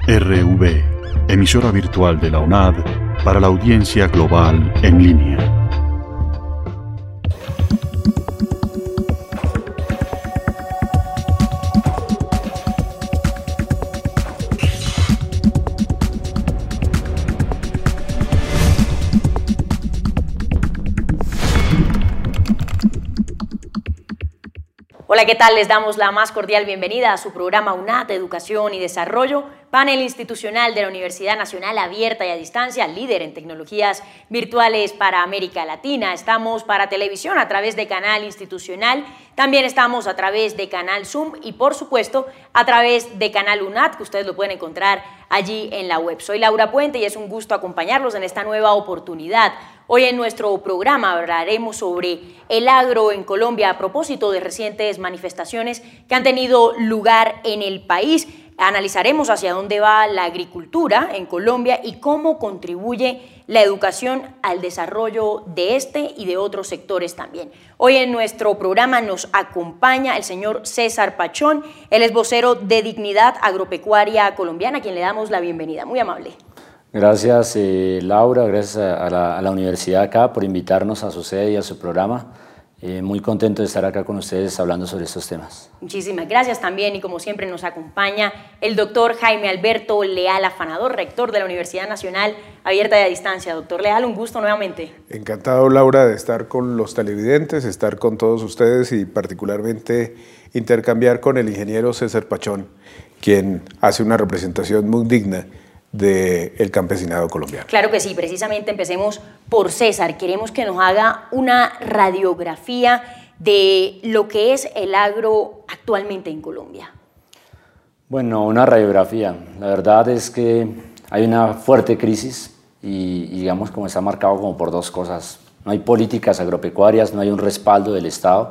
RV, emisora virtual de la UNAD para la audiencia global en línea. Hola, ¿qué tal? Les damos la más cordial bienvenida a su programa UNAD, Educación y Desarrollo, panel institucional de la Universidad Nacional Abierta y a Distancia, líder en tecnologías virtuales para América Latina. Estamos para televisión a través de Canal Institucional, también estamos a través de Canal Zoom y, por supuesto, a través de Canal UNAD, que ustedes lo pueden encontrar allí en la web. Soy Laura Puente y es un gusto acompañarlos en esta nueva oportunidad. Hoy en nuestro programa hablaremos sobre el agro en Colombia a propósito de recientes manifestaciones que han tenido lugar en el país. Analizaremos hacia dónde va la agricultura en Colombia y cómo contribuye la educación al desarrollo de este y de otros sectores también. Hoy en nuestro programa nos acompaña el señor César Pachón, él es vocero de Dignidad Agropecuaria Colombiana, a quien le damos la bienvenida. Muy amable. Gracias Laura, gracias a la universidad acá por invitarnos a su sede y a su programa. Muy contento de estar acá con ustedes hablando sobre estos temas. Muchísimas gracias también, y como siempre nos acompaña el doctor Jaime Alberto Leal Afanador, rector de la Universidad Nacional Abierta y a Distancia. Doctor Leal, un gusto nuevamente. Encantado, Laura, de estar con los televidentes, estar con todos ustedes y particularmente intercambiar con el ingeniero César Pachón, quien hace una representación muy digna del campesinado colombiano. Claro que sí, precisamente empecemos por César. Queremos que nos haga una radiografía de lo que es el agro actualmente en Colombia. Bueno, una radiografía. La verdad es que hay una fuerte crisis y digamos como está marcado como por dos cosas. No hay políticas agropecuarias, no hay un respaldo del Estado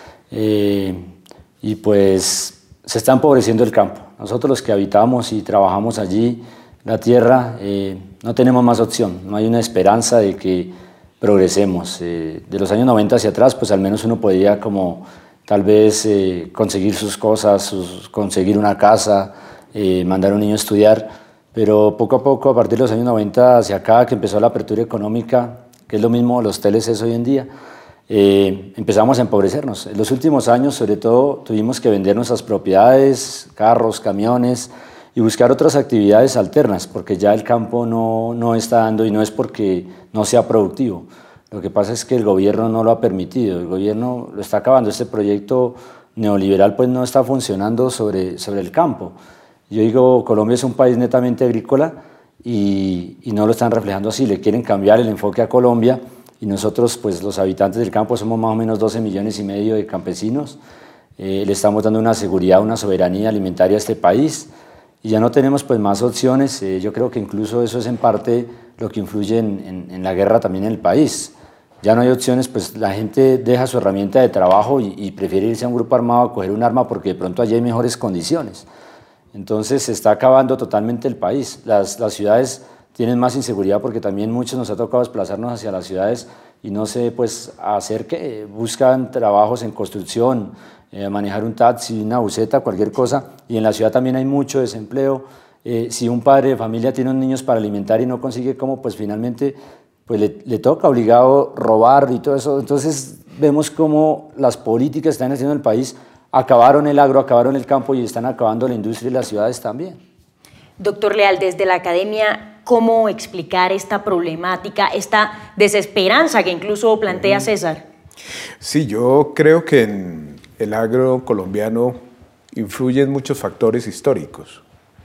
y pues se está empobreciendo el campo. Nosotros los que habitamos y trabajamos allí, la tierra, no tenemos más opción, no hay una esperanza de que progresemos. De los años 90 hacia atrás, pues al menos uno podía como tal vez conseguir sus cosas, conseguir una casa, mandar a un niño a estudiar, pero poco a poco, a partir de los años 90 hacia acá, que empezó la apertura económica, que es lo mismo los hoteles es hoy en día, empezamos a empobrecernos. En los últimos años, sobre todo, tuvimos que vender nuestras propiedades, carros, camiones, y buscar otras actividades alternas, porque ya el campo no está dando, y no es porque no sea productivo. Lo que pasa es que el gobierno no lo ha permitido, el gobierno lo está acabando. Este proyecto neoliberal pues no está funcionando sobre el campo. Yo digo, Colombia es un país netamente agrícola y no lo están reflejando así, le quieren cambiar el enfoque a Colombia, y nosotros pues los habitantes del campo somos más o menos 12,5 millones de campesinos, le estamos dando una seguridad, una soberanía alimentaria a este país, y ya no tenemos pues más opciones. Yo creo que incluso eso es en parte lo que influye en la guerra también en el país. Ya no hay opciones, pues la gente deja su herramienta de trabajo y prefiere irse a un grupo armado a coger un arma porque de pronto allí hay mejores condiciones. Entonces se está acabando totalmente el país. Las ciudades tienen más inseguridad porque también muchos nos ha tocado desplazarnos hacia las ciudades y no sé pues hacer que buscan trabajos en construcción, manejar un taxi, una buseta, cualquier cosa, y en la ciudad también hay mucho desempleo. Si un padre de familia tiene niños para alimentar y no consigue cómo, pues finalmente pues le toca obligado robar y todo eso. Entonces vemos cómo las políticas que están haciendo en el país acabaron el agro, acabaron el campo y están acabando la industria y las ciudades también. Doctor Leal, desde la academia, ¿cómo explicar esta problemática, esta desesperanza que incluso plantea César? Sí, yo creo que en el agro colombiano influyen muchos factores históricos.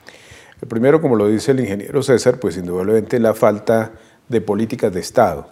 El primero, como lo dice el ingeniero César, pues indudablemente la falta de políticas de Estado.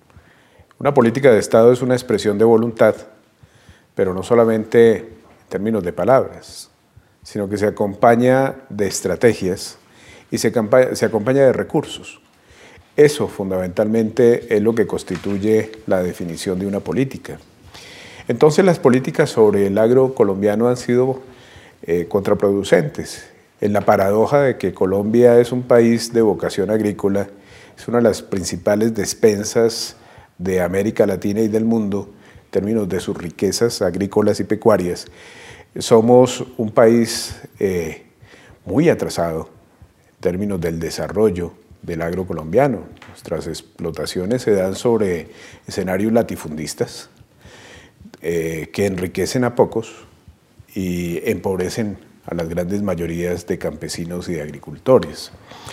Una política de Estado es una expresión de voluntad, pero no solamente en términos de palabras, sino que se acompaña de estrategias y se acompaña de recursos. Eso fundamentalmente es lo que constituye la definición de una política. Entonces las políticas sobre el agro colombiano han sido contraproducentes. En la paradoja de que Colombia es un país de vocación agrícola, es una de las principales despensas de América Latina y del mundo en términos de sus riquezas agrícolas y pecuarias. Somos un país muy atrasado términos del desarrollo del agro colombiano. Nuestras explotaciones se dan sobre escenarios latifundistas que enriquecen a pocos y empobrecen a las grandes mayorías de campesinos y de agricultores.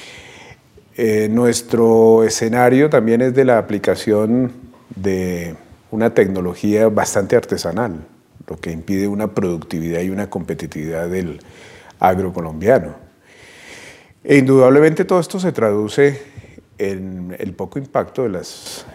Nuestro escenario también es de la aplicación de una tecnología bastante artesanal, lo que impide una productividad y una competitividad del agro colombiano. E indudablemente todo esto se traduce en el poco impacto de las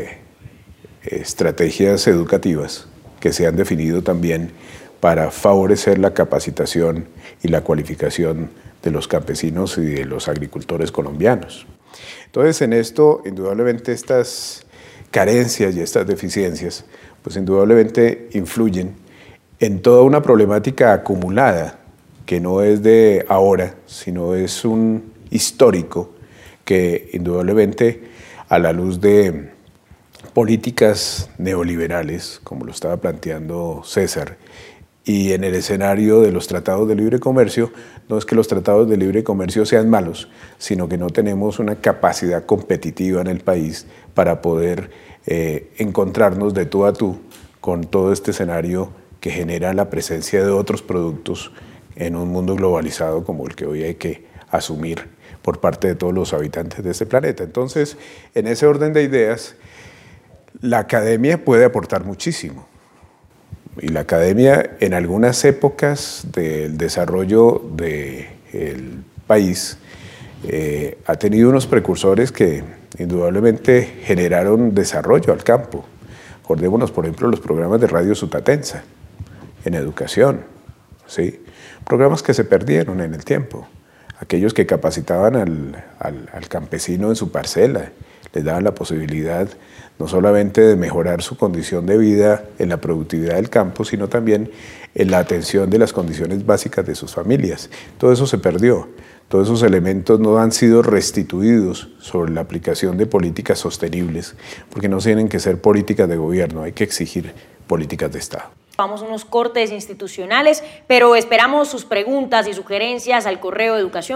estrategias educativas que se han definido también para favorecer la capacitación y la cualificación de los campesinos y de los agricultores colombianos. Entonces, en esto, indudablemente, estas carencias y estas deficiencias, pues indudablemente influyen en toda una problemática acumulada, que no es de ahora, sino es un histórico que indudablemente a la luz de políticas neoliberales, como lo estaba planteando César, y en el escenario de los tratados de libre comercio, no es que los tratados de libre comercio sean malos, sino que no tenemos una capacidad competitiva en el país para poder encontrarnos de tú a tú con todo este escenario que genera la presencia de otros productos en un mundo globalizado como el que hoy hay que asumir por parte de todos los habitantes de este planeta. Entonces, en ese orden de ideas, la academia puede aportar muchísimo. Y la academia en algunas épocas del desarrollo del país ha tenido unos precursores que indudablemente generaron desarrollo al campo. Acordémonos, por ejemplo, los programas de Radio Sutatensa en educación, ¿sí? Programas que se perdieron en el tiempo. Aquellos que capacitaban al campesino en su parcela, les daban la posibilidad no solamente de mejorar su condición de vida en la productividad del campo, sino también en la atención de las condiciones básicas de sus familias. Todo eso se perdió. Todos esos elementos no han sido restituidos sobre la aplicación de políticas sostenibles, porque no tienen que ser políticas de gobierno, hay que exigir políticas de Estado. Vamos a unos cortes institucionales, pero esperamos sus preguntas y sugerencias al correo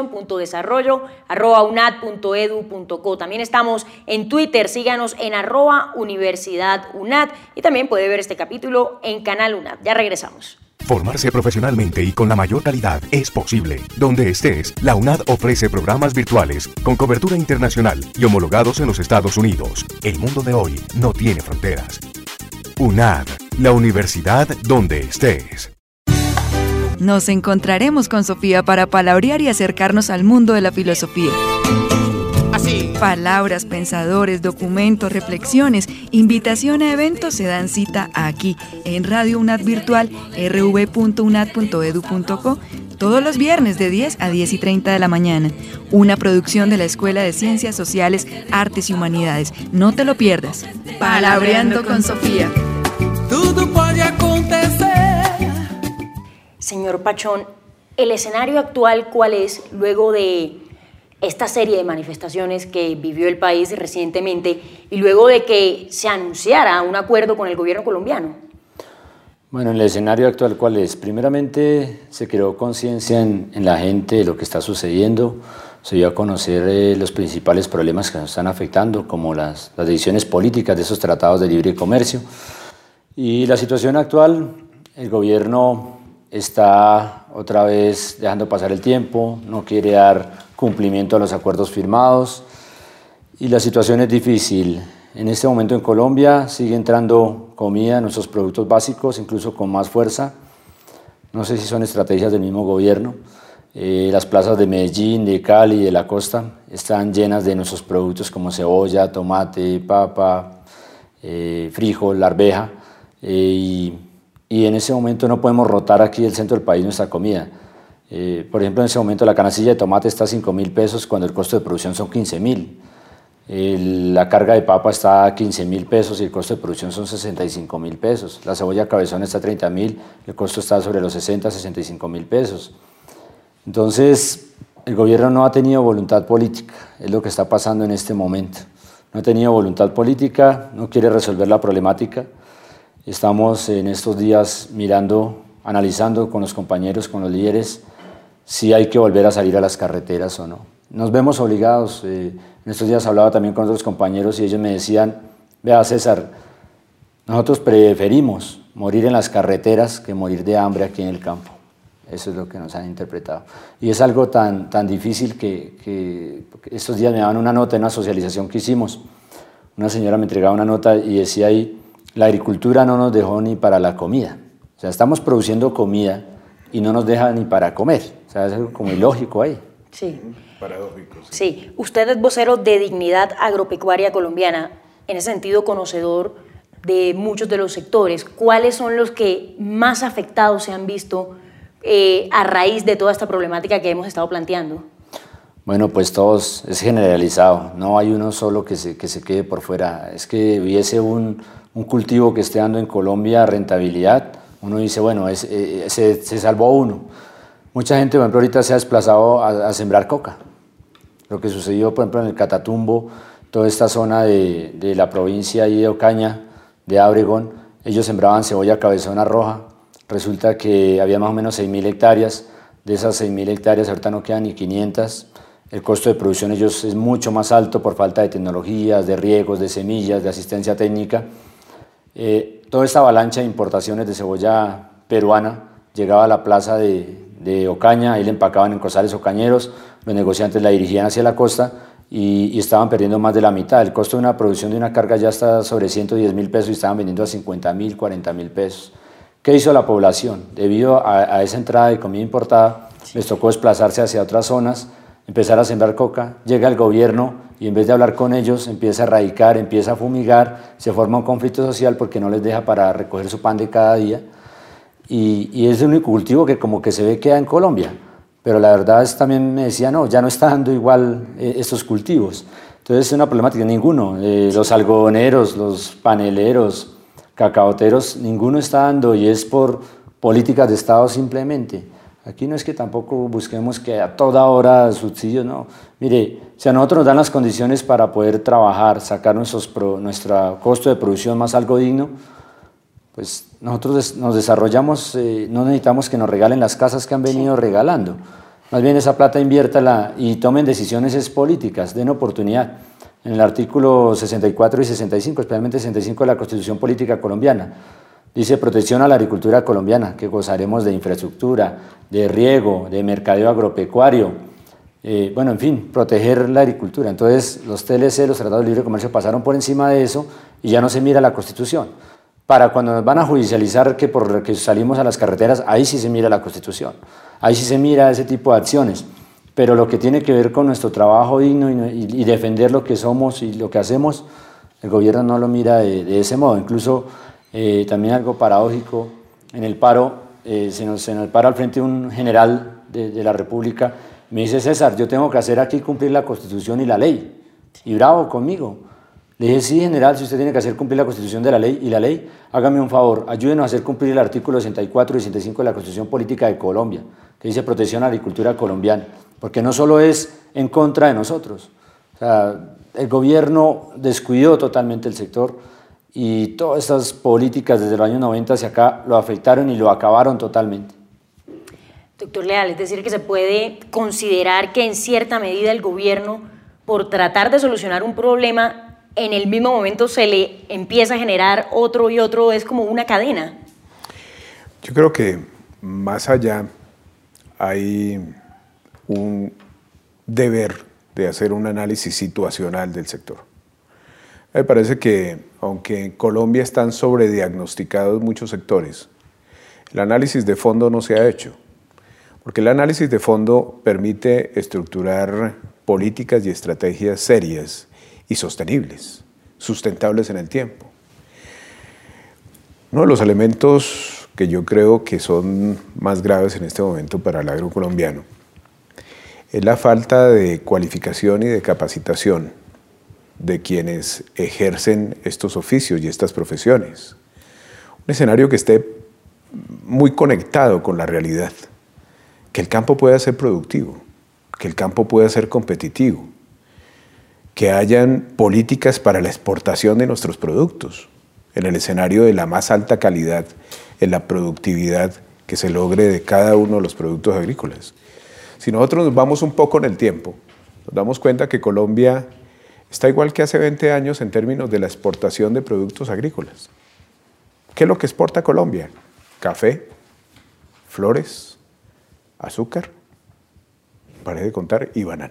educacion.desarrollo@unad.edu.co. También estamos en Twitter, síganos en @universidadunad y también puede ver este capítulo en Canal UNAD. Ya regresamos. Formarse profesionalmente y con la mayor calidad es posible. Donde estés, la UNAD ofrece programas virtuales con cobertura internacional y homologados en los Estados Unidos. El mundo de hoy no tiene fronteras. UNAD, la universidad donde estés. Nos encontraremos con Sofía para palabrear y acercarnos al mundo de la filosofía. Así. Palabras, pensadores, documentos, reflexiones, invitación a eventos se dan cita aquí, en Radio UNAD Virtual, rv.unad.edu.co, todos los viernes de 10 a 10:30 de la mañana. Una producción de la Escuela de Ciencias Sociales, Artes y Humanidades. No te lo pierdas. Palabreando con Sofía. Todo puede acontecer. Señor Pachón, ¿el escenario actual cuál es luego de esta serie de manifestaciones que vivió el país recientemente y luego de que se anunciara un acuerdo con el gobierno colombiano? Bueno, el escenario actual, ¿cuál es? Primeramente, se creó conciencia en la gente de lo que está sucediendo, se dio a conocer los principales problemas que nos están afectando, como las decisiones políticas de esos tratados de libre comercio. Y la situación actual, el gobierno está otra vez dejando pasar el tiempo, no quiere dar cumplimiento a los acuerdos firmados y la situación es difícil. En este momento en Colombia sigue entrando comida, nuestros productos básicos, incluso con más fuerza. No sé si son estrategias del mismo gobierno. Las plazas de Medellín, de Cali, de la costa están llenas de nuestros productos como cebolla, tomate, papa, frijol, arveja. Y en ese momento no podemos rotar aquí del centro del país nuestra comida. Por ejemplo, en ese momento la canastilla de tomate está a 5.000 pesos cuando el costo de producción son 15.000. La carga de papa está a 15.000 pesos y el costo de producción son 65.000 pesos. La cebolla cabezón está a 30.000, el costo está sobre los 65.000 pesos. Entonces, el gobierno no ha tenido voluntad política, es lo que está pasando en este momento. No ha tenido voluntad política, no quiere resolver la problemática. Estamos en estos días mirando, analizando con los compañeros, con los líderes, si hay que volver a salir a las carreteras o no. nos vemos obligados. En estos días hablaba también con otros compañeros y ellos me decían, vea César, nosotros preferimos morir en las carreteras que morir de hambre aquí en el campo. Eso es lo que nos han interpretado. Y es algo tan difícil que estos días me daban una nota en una socialización que hicimos. Una señora me entregaba una nota y decía ahí, la agricultura no nos dejó ni para la comida. O sea, estamos produciendo comida y no nos deja ni para comer. O sea, es algo como ilógico ahí. Sí. Paradójico. Sí, usted es vocero de Dignidad Agropecuaria Colombiana, en ese sentido conocedor de muchos de los sectores. ¿Cuáles son los que más afectados se han visto a raíz de toda esta problemática que hemos estado planteando? Bueno, pues todos, es generalizado, no hay uno solo que se quede por fuera. Es que hubiese un cultivo que esté dando en Colombia rentabilidad, uno dice, bueno, se salvó uno. Mucha gente, por ejemplo, ahorita se ha desplazado a sembrar coca. Lo que sucedió, por ejemplo, en el Catatumbo, toda esta zona de la provincia de Ocaña, de Obregón, ellos sembraban cebolla cabezona roja. Resulta que había más o menos 6.000 hectáreas. De esas 6.000 hectáreas ahorita no quedan ni 500. El costo de producción de ellos es mucho más alto por falta de tecnologías, de riegos, de semillas, de asistencia técnica. Toda esta avalancha de importaciones de cebolla peruana llegaba a la plaza de Ocaña, ahí le empacaban en costales ocañeros, los negociantes la dirigían hacia la costa y estaban perdiendo más de la mitad. El costo de una producción de una carga ya está sobre 110.000 pesos y estaban vendiendo a 50.000, 40.000 pesos. ¿Qué hizo la población? Debido a esa entrada de comida importada, les tocó desplazarse hacia otras zonas, empezar a sembrar coca. Llega el gobierno y en vez de hablar con ellos, empieza a erradicar, empieza a fumigar, se forma un conflicto social porque no les deja para recoger su pan de cada día. Y es el único cultivo que como que se ve queda en Colombia. Pero la verdad es también me decía, no, ya no está dando igual estos cultivos. Entonces es una problemática, ninguno. Los algodoneros, los paneleros, cacaoteros, ninguno está dando y es por políticas de Estado simplemente. Aquí no es que tampoco busquemos que a toda hora subsidios, no. Mire, si a nosotros nos dan las condiciones para poder trabajar, sacar nuestro costo de producción más algo digno, pues nosotros nos desarrollamos, no necesitamos que nos regalen las casas que han venido regalando. Más bien esa plata inviértala y tomen decisiones políticas, den oportunidad. En el artículo 64 y 65, especialmente 65 de la Constitución Política Colombiana, dice protección a la agricultura colombiana, que gozaremos de infraestructura, de riego, de mercadeo agropecuario, bueno, en fin, proteger la agricultura. Entonces los TLC, los Tratados de Libre Comercio, pasaron por encima de eso y ya no se mira la Constitución. Para cuando nos van a judicializar que porque salimos a las carreteras, ahí sí se mira la Constitución, ahí sí se mira ese tipo de acciones. Pero lo que tiene que ver con nuestro trabajo digno y defender lo que somos y lo que hacemos, el gobierno no lo mira de ese modo. Incluso también algo paradójico, en el paro, se nos para al frente un general de la República, me dice, César, yo tengo que hacer aquí cumplir la Constitución y la ley. Y bravo conmigo. Le dije, sí, general, si usted tiene que hacer cumplir la Constitución de la ley y la ley, hágame un favor, ayúdenos a hacer cumplir el artículo 64 y 65 de la Constitución Política de Colombia, que dice protección a la agricultura colombiana, porque no solo es en contra de nosotros. O sea, el gobierno descuidó totalmente el sector y todas estas políticas desde los años 90 hacia acá lo afectaron y lo acabaron totalmente. Doctor Leal, es decir, que se puede considerar que en cierta medida el gobierno, por tratar de solucionar un problema, en el mismo momento se le empieza a generar otro y otro, es como una cadena. Yo creo que más allá hay un deber de hacer un análisis situacional del sector. Me parece que, aunque en Colombia están sobrediagnosticados muchos sectores, el análisis de fondo no se ha hecho, porque el análisis de fondo permite estructurar políticas y estrategias serias y sostenibles, sustentables en el tiempo. Uno de los elementos que yo creo que son más graves en este momento para el agro colombiano es la falta de cualificación y de capacitación de quienes ejercen estos oficios y estas profesiones. Un escenario que esté muy conectado con la realidad, que el campo pueda ser productivo, que el campo pueda ser competitivo, que hayan políticas para la exportación de nuestros productos, en el escenario de la más alta calidad, en la productividad que se logre de cada uno de los productos agrícolas. Si nosotros nos vamos un poco en el tiempo, nos damos cuenta que Colombia está igual que hace 20 años en términos de la exportación de productos agrícolas. ¿Qué es lo que exporta Colombia? Café, flores, azúcar, paré de contar, y banano.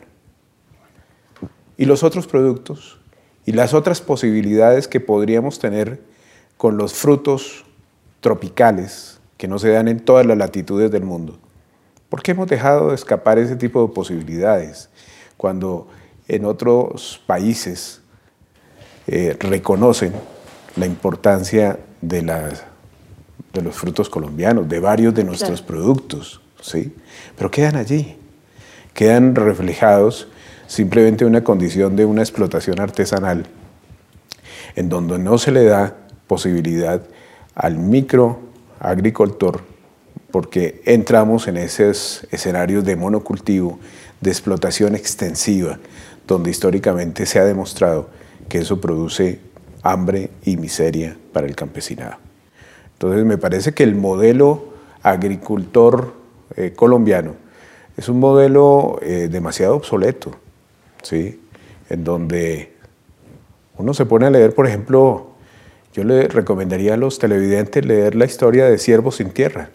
Y los otros productos y las otras posibilidades que podríamos tener con los frutos tropicales que no se dan en todas las latitudes del mundo. ¿Por qué hemos dejado de escapar ese tipo de posibilidades cuando en otros países reconocen la importancia de los frutos colombianos, de varios de nuestros productos, ¿sí? Pero quedan allí, quedan reflejados simplemente en una condición de una explotación artesanal en donde no se le da posibilidad al microagricultor, porque entramos en esos escenarios de monocultivo, de explotación extensiva, donde históricamente se ha demostrado que eso produce hambre y miseria para el campesinado. Entonces me parece que el modelo agricultor colombiano es un modelo demasiado obsoleto, ¿sí? En donde uno se pone a leer, por ejemplo, yo le recomendaría a los televidentes leer la historia de Ciervo sin Tierra,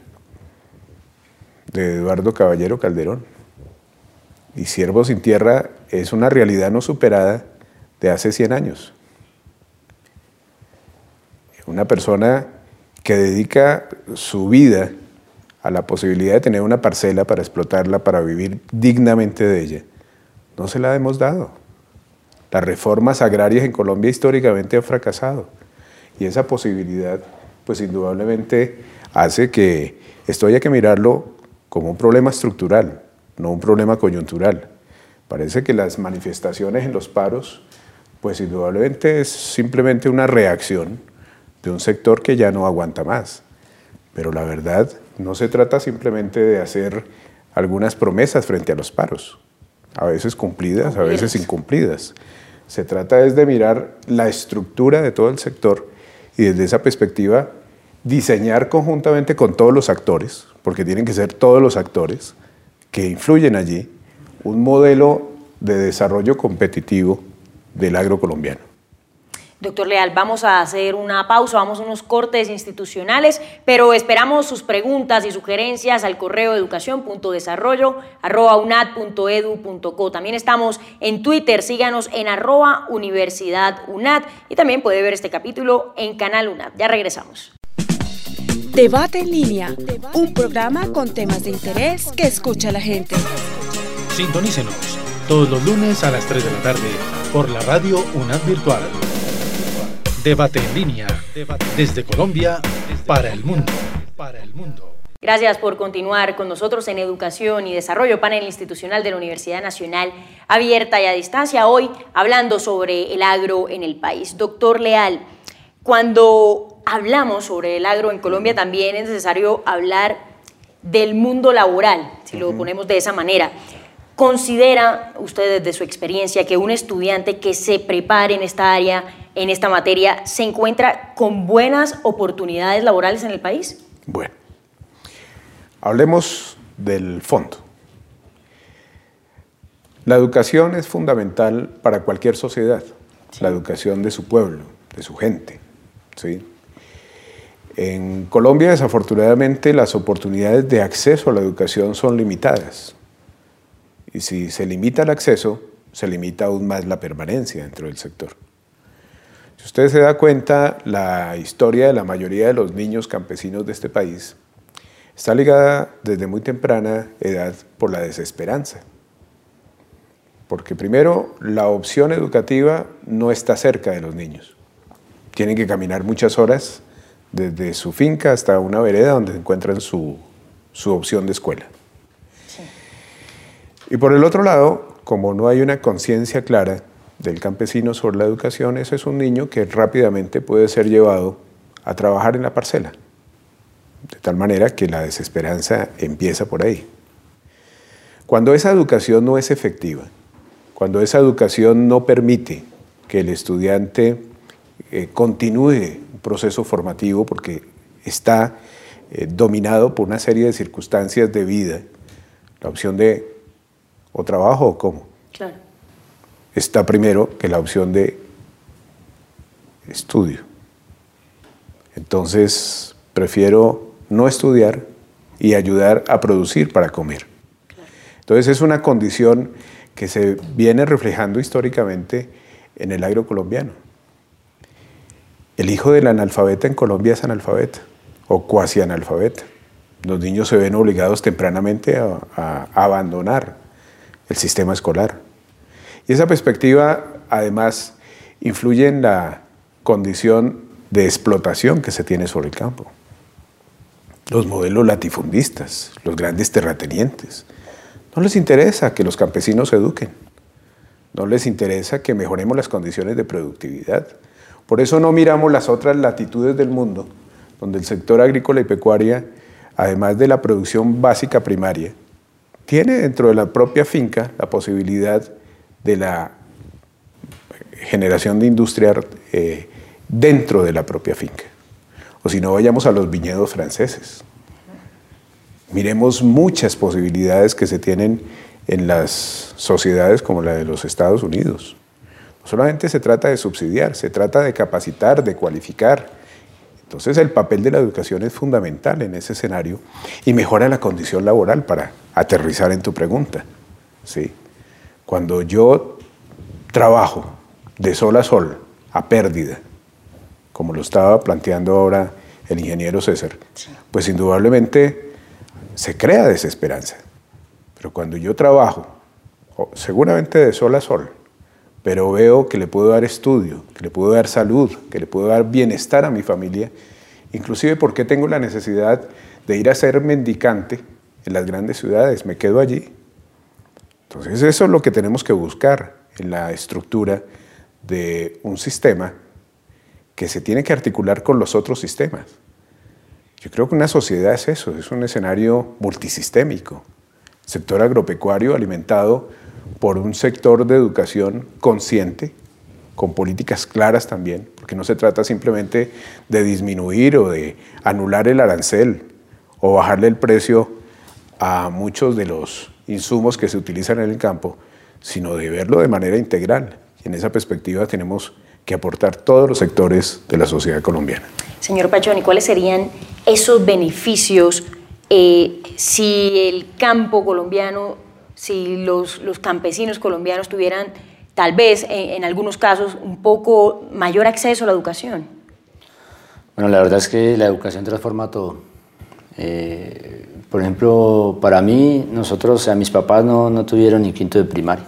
de Eduardo Caballero Calderón. Y Ciervo sin Tierra es una realidad no superada de hace 100 años. Una persona que dedica su vida a la posibilidad de tener una parcela para explotarla, para vivir dignamente de ella, no se la hemos dado. Las reformas agrarias en Colombia históricamente han fracasado y esa posibilidad, pues indudablemente hace que esto haya que mirarlo como un problema estructural, no un problema coyuntural. Parece que las manifestaciones en los paros, pues indudablemente es simplemente una reacción de un sector que ya no aguanta más. Pero la verdad, no se trata simplemente de hacer algunas promesas frente a los paros, a veces cumplidas, a veces incumplidas. Se trata es de mirar la estructura de todo el sector y desde esa perspectiva diseñar conjuntamente con todos los actores, porque tienen que ser todos los actores que influyen allí, un modelo de desarrollo competitivo del agro colombiano. Doctor Leal, vamos a hacer una pausa, vamos a unos cortes institucionales, pero esperamos sus preguntas y sugerencias al correo educacion.desarrollo@unad.edu.co. También estamos en Twitter, síganos en @universidadunad y también puede ver este capítulo en Canal UNAD. Ya regresamos. Debate en línea, un programa con temas de interés que escucha la gente. Sintonícenos todos los lunes a las 3 de la tarde por la radio UNAD Virtual. Debate en línea, desde Colombia para el mundo. Gracias por continuar con nosotros en Educación y Desarrollo, panel institucional de la Universidad Nacional Abierta y a Distancia, hoy hablando sobre el agro en el país. Doctor Leal, cuando hablamos sobre el agro en Colombia también es necesario hablar del mundo laboral, si lo ponemos de esa manera. ¿Considera usted desde su experiencia que un estudiante que se prepare en esta área, en esta materia, se encuentra con buenas oportunidades laborales en el país? Bueno, hablemos del fondo. La educación es fundamental para cualquier sociedad, la educación de su pueblo, de su gente, ¿sí? En Colombia, desafortunadamente, las oportunidades de acceso a la educación son limitadas. Y si se limita el acceso, se limita aún más la permanencia dentro del sector. Si usted se da cuenta, la historia de la mayoría de los niños campesinos de este país está ligada desde muy temprana edad por la desesperanza. Porque primero, la opción educativa no está cerca de los niños. Tienen que caminar muchas horas desde su finca hasta una vereda donde encuentran su opción de escuela. Y por el otro lado, como no hay una conciencia clara del campesino sobre la educación, ese es un niño que rápidamente puede ser llevado a trabajar en la parcela, de tal manera que la desesperanza empieza por ahí. Cuando esa educación no es efectiva, cuando esa educación no permite que el estudiante continúe un proceso formativo porque está dominado por una serie de circunstancias de vida, la opción de o trabajo o cómo. Claro. está primero que la opción de estudio. Entonces, prefiero no estudiar y ayudar a producir para comer. Entonces, es una condición que se viene reflejando históricamente en el agro colombiano. El hijo del analfabeta en Colombia es analfabeta o cuasi analfabeta. Los niños se ven obligados tempranamente a abandonar el sistema escolar. Y esa perspectiva, además, influye en la condición de explotación que se tiene sobre el campo. Los modelos latifundistas, los grandes terratenientes, no les interesa que los campesinos se eduquen, no les interesa que mejoremos las condiciones de productividad. Por eso no miramos las otras latitudes del mundo, donde el sector agrícola y pecuaria, además de la producción básica primaria, tiene dentro de la propia finca la posibilidad de la generación de industria dentro de la propia finca. O si no, vayamos a los viñedos franceses. Miremos muchas posibilidades que se tienen en las sociedades como la de los Estados Unidos. No solamente se trata de subsidiar, se trata de capacitar, de cualificar. Entonces el papel de la educación es fundamental en ese escenario y mejora la condición laboral para aterrizar en tu pregunta. ¿Sí? Cuando yo trabajo de sol a sol, a pérdida, como lo estaba planteando ahora el ingeniero César, pues indudablemente se crea desesperanza. Pero cuando yo trabajo, seguramente de sol a sol, pero veo que le puedo dar estudio, que le puedo dar salud, que le puedo dar bienestar a mi familia, inclusive porque tengo la necesidad de ir a ser mendicante en las grandes ciudades, me quedo allí. Entonces eso es lo que tenemos que buscar en la estructura de un sistema que se tiene que articular con los otros sistemas. Yo creo que una sociedad es eso, es un escenario multisistémico. El sector agropecuario alimentado por un sector de educación consciente, con políticas claras también, porque no se trata simplemente de disminuir o de anular el arancel o bajarle el precio a muchos de los insumos que se utilizan en el campo, sino de verlo de manera integral. Y en esa perspectiva tenemos que aportar todos los sectores de la sociedad colombiana. Señor Pachón, ¿y cuáles serían esos beneficios si el campo colombiano, si los campesinos colombianos tuvieran tal vez en algunos casos un poco mayor acceso a la educación? Bueno, la verdad es que la educación transforma todo. Por ejemplo, para mí, mis papás no tuvieron ni quinto de primaria.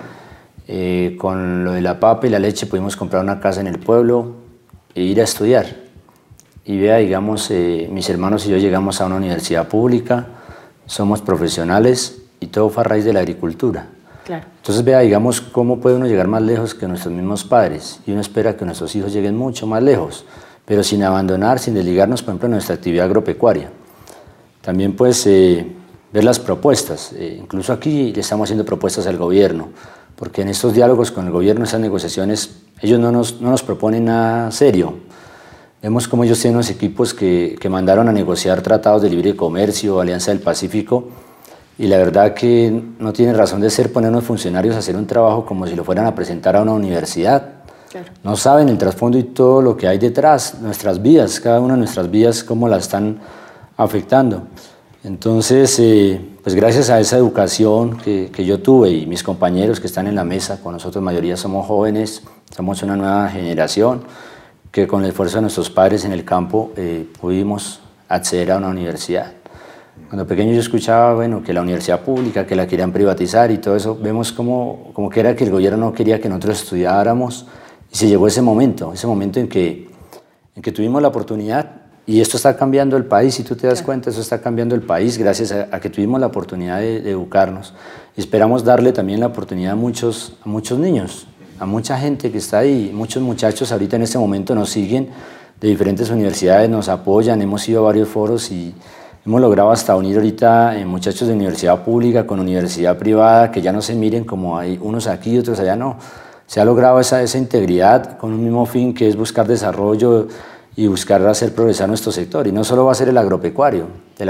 Con lo de la papa y la leche pudimos comprar una casa en el pueblo e ir a estudiar. Y vea, digamos, mis hermanos y yo llegamos a una universidad pública, somos profesionales y todo fue a raíz de la agricultura. Claro. Entonces vea, digamos, cómo puede uno llegar más lejos que nuestros mismos padres, y uno espera que nuestros hijos lleguen mucho más lejos, pero sin abandonar, sin desligarnos, por ejemplo, de nuestra actividad agropecuaria. También pues ver las propuestas, incluso aquí le estamos haciendo propuestas al gobierno, porque en estos diálogos con el gobierno, esas negociaciones, ellos no nos proponen nada serio. Vemos cómo ellos tienen unos equipos que mandaron a negociar tratados de libre comercio, Alianza del Pacífico, y la verdad que no tiene razón de ser ponernos funcionarios a hacer un trabajo como si lo fueran a presentar a una universidad. Claro. No saben el trasfondo y todo lo que hay detrás, nuestras vidas, cada una de nuestras vidas, cómo las están afectando. Entonces, pues gracias a esa educación que yo tuve y mis compañeros que están en la mesa, con nosotros mayoría somos jóvenes, somos una nueva generación, que con el esfuerzo de nuestros padres en el campo pudimos acceder a una universidad. Cuando pequeño yo escuchaba, bueno, que la universidad pública, que la querían privatizar y todo eso, vemos como que era que el gobierno no quería que nosotros estudiáramos, y se llegó ese momento en que tuvimos la oportunidad, y esto está cambiando el país, si tú te das cuenta, eso está cambiando el país gracias a que tuvimos la oportunidad de educarnos. Y esperamos darle también la oportunidad a muchos niños, a mucha gente que está ahí, muchos muchachos ahorita en este momento nos siguen de diferentes universidades, nos apoyan, hemos ido a varios foros y hemos logrado hasta unir ahorita muchachos de universidad pública con universidad privada, que ya no se miren como hay unos aquí y otros allá, no. Se ha logrado esa integridad con un mismo fin, que es buscar desarrollo y buscar hacer progresar nuestro sector. Y no solo va a ser el agropecuario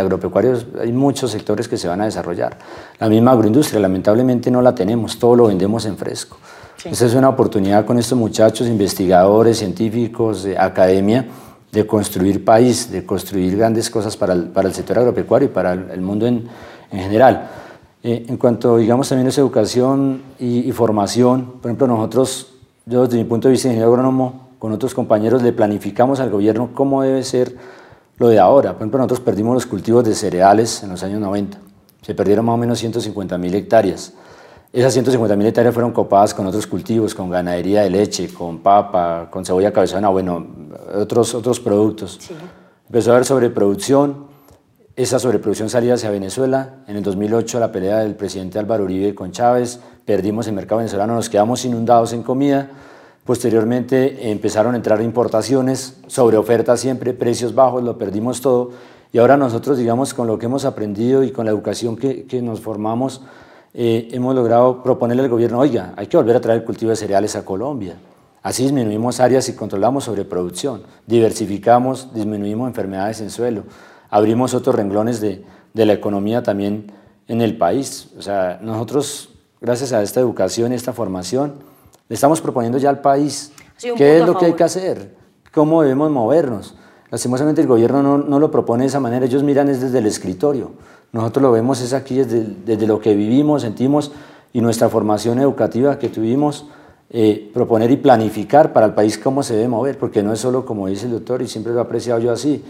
hay muchos sectores que se van a desarrollar. La misma agroindustria, lamentablemente no la tenemos, todo lo vendemos en fresco. Sí. Esta es una oportunidad con estos muchachos, investigadores, científicos, academia, de construir país, de construir grandes cosas para el sector agropecuario y para el mundo en general. En cuanto, digamos, también es educación y formación, por ejemplo, nosotros, yo desde mi punto de vista de ingeniero agrónomo, con otros compañeros le planificamos al gobierno cómo debe ser lo de ahora. Por ejemplo, nosotros perdimos los cultivos de cereales en los años 90, se perdieron más o menos 150.000 hectáreas. Esas 150.000 hectáreas fueron copadas con otros cultivos, con ganadería de leche, con papa, con cebolla cabezona, bueno, otros productos. Sí. Empezó a haber sobreproducción, esa sobreproducción salía hacia Venezuela. En el 2008, la pelea del presidente Álvaro Uribe con Chávez, perdimos el mercado venezolano, nos quedamos inundados en comida. Posteriormente empezaron a entrar importaciones, sobre oferta siempre, precios bajos, lo perdimos todo. Y ahora nosotros, digamos, con lo que hemos aprendido y con la educación que nos formamos, hemos logrado proponerle al gobierno, oiga, hay que volver a traer el cultivo de cereales a Colombia. Así disminuimos áreas y controlamos sobreproducción, diversificamos, disminuimos enfermedades en suelo, abrimos otros renglones de la economía también en el país. O sea, nosotros, gracias a esta educación y esta formación, le estamos proponiendo ya al país qué es lo que hay que hacer, cómo debemos movernos. Lastimosamente el gobierno no lo propone de esa manera, ellos miran es desde el escritorio. Nosotros lo vemos es aquí desde lo que vivimos, sentimos y nuestra formación educativa que tuvimos, proponer y planificar para el país cómo se debe mover, porque no es solo como dice el doctor, y siempre lo he apreciado yo así,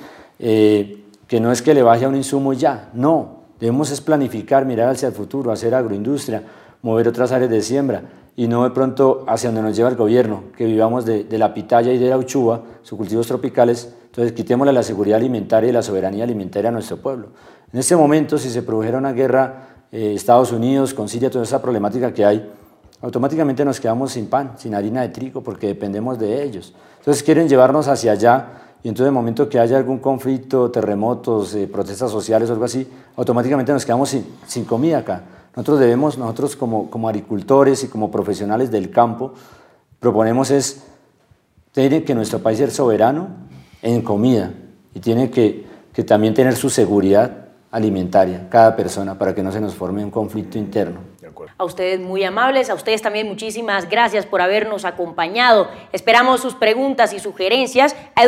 que no es que le baje a un insumo y ya, no, debemos es planificar, mirar hacia el futuro, hacer agroindustria, mover otras áreas de siembra, y no de pronto hacia donde nos lleva el gobierno, que vivamos de la pitaya y de la uchúa, sus cultivos tropicales. Entonces quitémosle la seguridad alimentaria y la soberanía alimentaria a nuestro pueblo. En este momento, si se produjera una guerra, Estados Unidos con Siria, toda esa problemática que hay, automáticamente nos quedamos sin pan, sin harina de trigo, porque dependemos de ellos. Entonces quieren llevarnos hacia allá, y entonces en el momento que haya algún conflicto, terremotos, protestas sociales o algo así, automáticamente nos quedamos sin comida acá. Nosotros como agricultores y como profesionales del campo, proponemos tiene que nuestro país ser soberano en comida y tiene que también tener su seguridad alimentaria, cada persona, para que no se nos forme un conflicto interno. A ustedes muy amables, a ustedes también muchísimas gracias por habernos acompañado. Esperamos sus preguntas y sugerencias a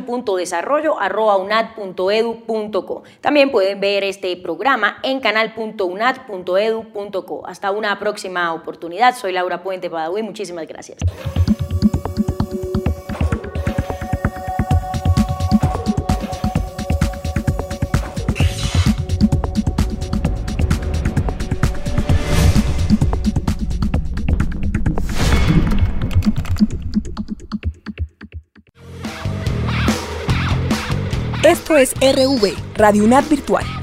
educacion.desarrollo@unad.edu.co. También pueden ver este programa en canal.unad.edu.co. Hasta una próxima oportunidad. Soy Laura Puente Padaví, muchísimas gracias. Esto es RV, Radio UNAD Virtual.